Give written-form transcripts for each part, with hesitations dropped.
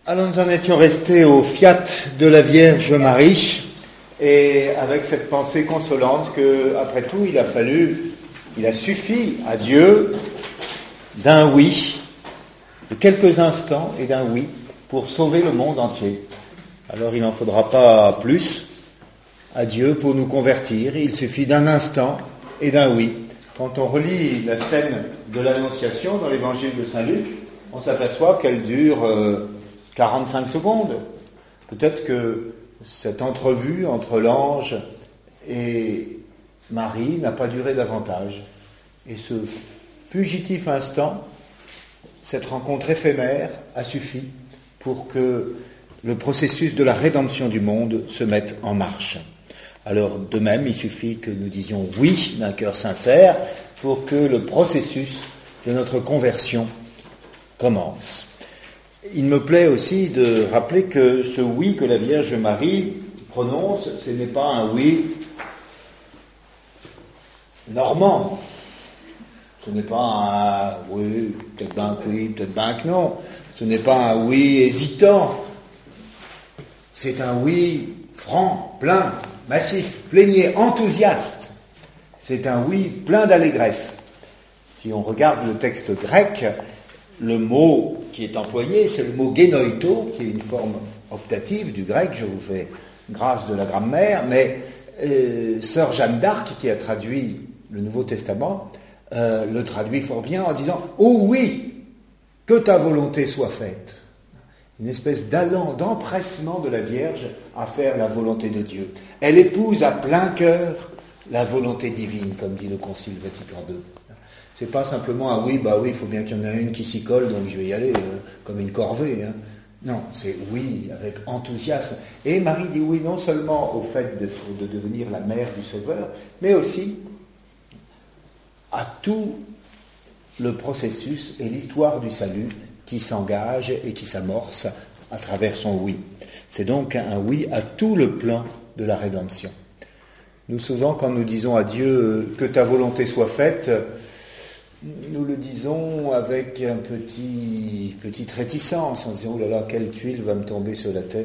Alors nous en étions restés au Fiat de la Vierge Marie, et avec cette pensée consolante que, après tout, il a suffi à Dieu d'un oui, de quelques instants et d'un oui, pour sauver le monde entier. Alors il n'en faudra pas plus à Dieu pour nous convertir, il suffit d'un instant et d'un oui. Quand on relit la scène de l'Annonciation dans l'évangile de Saint Luc, on s'aperçoit qu'elle dure 45 secondes. Peut-être que cette entrevue entre l'ange et Marie n'a pas duré davantage. Et ce fugitif instant, cette rencontre éphémère, a suffi pour que le processus de la rédemption du monde se mette en marche. Alors, de même, il suffit que nous disions oui d'un cœur sincère pour que le processus de notre conversion commence. Il me plaît aussi de rappeler que ce oui que la Vierge Marie prononce, ce n'est pas un oui normand. Ce n'est pas un oui, peut-être bien que oui, peut-être bien que non. Ce n'est pas un oui hésitant. C'est un oui franc, plein, massif, plénier, enthousiaste. C'est un oui plein d'allégresse. Si on regarde le texte grec, le mot qui est employé, c'est le mot génoito, qui est une forme optative du grec, je vous fais grâce de la grammaire, mais sœur Jeanne d'Arc, qui a traduit le Nouveau Testament, le traduit fort bien en disant « Oh oui, que ta volonté soit faite ». Une espèce d'allant, d'empressement de la Vierge à faire la volonté de Dieu. Elle épouse à plein cœur la volonté divine, comme dit le Concile Vatican II. C'est pas simplement un oui, il faut bien qu'il y en ait une qui s'y colle, donc je vais y aller, comme une corvée. Non, c'est oui, avec enthousiasme. Et Marie dit oui non seulement au fait de devenir la mère du Sauveur, mais aussi à tout le processus et l'histoire du salut qui s'engage et qui s'amorce à travers son oui. C'est donc un oui à tout le plan de la rédemption. Nous, souvent, quand nous disons à Dieu que ta volonté soit faite, nous le disons avec un petite réticence, en disant « Oh là là, quelle tuile va me tomber sur la tête ?»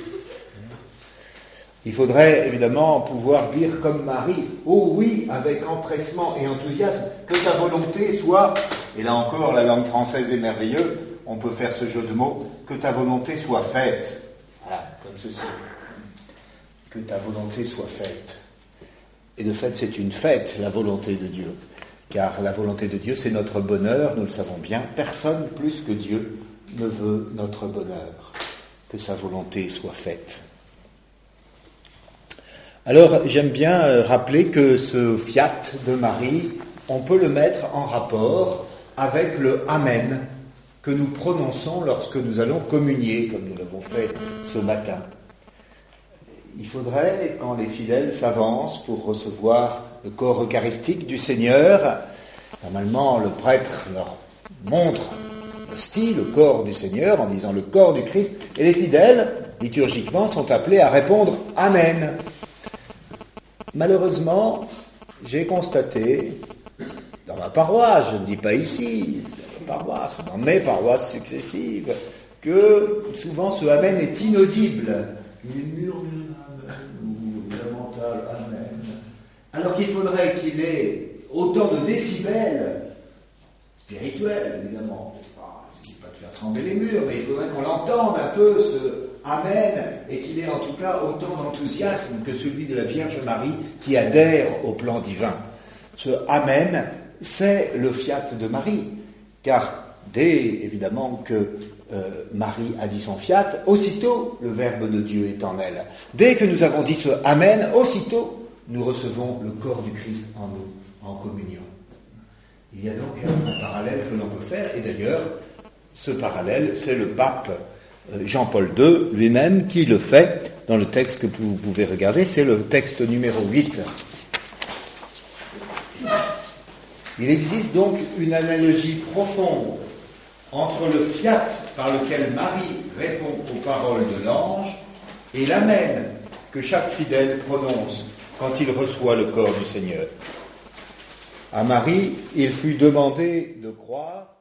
Il faudrait évidemment pouvoir dire comme Marie « Oh oui, avec empressement et enthousiasme, que ta volonté soit... » Et là encore, la langue française est merveilleuse, on peut faire ce jeu de mots « Que ta volonté soit faite. » Voilà, comme ceci. « Que ta volonté soit faite. » Et de fait, c'est une fête, la volonté de Dieu. Car la volonté de Dieu, c'est notre bonheur, nous le savons bien. Personne plus que Dieu ne veut notre bonheur. Que sa volonté soit faite. Alors, j'aime bien rappeler que ce fiat de Marie, on peut le mettre en rapport avec le Amen que nous prononçons lorsque nous allons communier, comme nous l'avons fait ce matin. Il faudrait, quand les fidèles s'avancent pour recevoir le corps eucharistique du Seigneur, normalement le prêtre leur montre l'hostie, le corps du Seigneur, en disant le corps du Christ, et les fidèles, liturgiquement, sont appelés à répondre « Amen ». Malheureusement, j'ai constaté, dans ma paroisse, je ne dis pas ici, dans ma paroisse, dans mes paroisses successives, que souvent ce Amen est inaudible. Il murmure Amen, ou lamental Amen. Alors qu'il faudrait qu'il ait autant de décibels, spirituels évidemment, il ne s'agit pas de faire trembler les murs, mais il faudrait qu'on l'entende un peu, ce Amen, et qu'il ait en tout cas autant d'enthousiasme que celui de la Vierge Marie qui adhère au plan divin. Ce Amen, c'est le fiat de Marie, car dès évidemment que Marie a dit son fiat, aussitôt le Verbe de Dieu est en elle. Dès que nous avons dit ce Amen, aussitôt nous recevons le corps du Christ en nous, en communion. Il y a donc un parallèle que l'on peut faire, et d'ailleurs, ce parallèle, c'est le pape Jean-Paul II lui-même qui le fait dans le texte que vous pouvez regarder, c'est le texte numéro 8. Il existe donc une analogie profonde entre le fiat par lequel Marie répond aux paroles de l'ange et l'amen que chaque fidèle prononce quand il reçoit le corps du Seigneur. À Marie, il fut demandé de croire